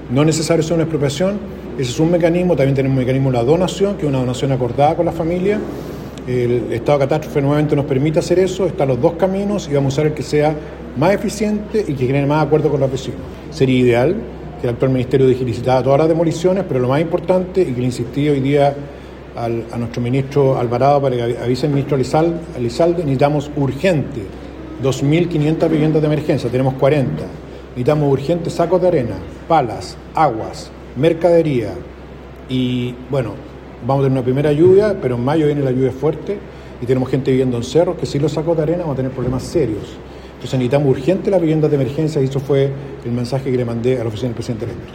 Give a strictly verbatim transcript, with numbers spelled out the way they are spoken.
No es necesario hacer una expropiación, ese es un mecanismo. También tenemos un mecanismo de la donación, que es una donación acordada con la familia. El estado de catástrofe nuevamente nos permite hacer eso. Están los dos caminos y vamos a usar el que sea más eficiente y que genere más acuerdo con los vecinos. Sería ideal que el actual ministerio digitalizara todas las demoliciones, pero lo más importante, y que le insistí hoy día al, a nuestro ministro Alvarado para que avise al ministro Elizalde, Elizalde necesitamos urgente dos mil quinientas viviendas de emergencia, tenemos cuarenta. Necesitamos urgentes sacos de arena, palas, aguas, mercadería y, bueno, vamos a tener una primera lluvia, pero en mayo viene la lluvia fuerte y tenemos gente viviendo en cerros que si los sacos de arena van a tener problemas serios. Entonces necesitamos urgente las viviendas de emergencia y eso fue el mensaje que le mandé a la oficina del presidente electo.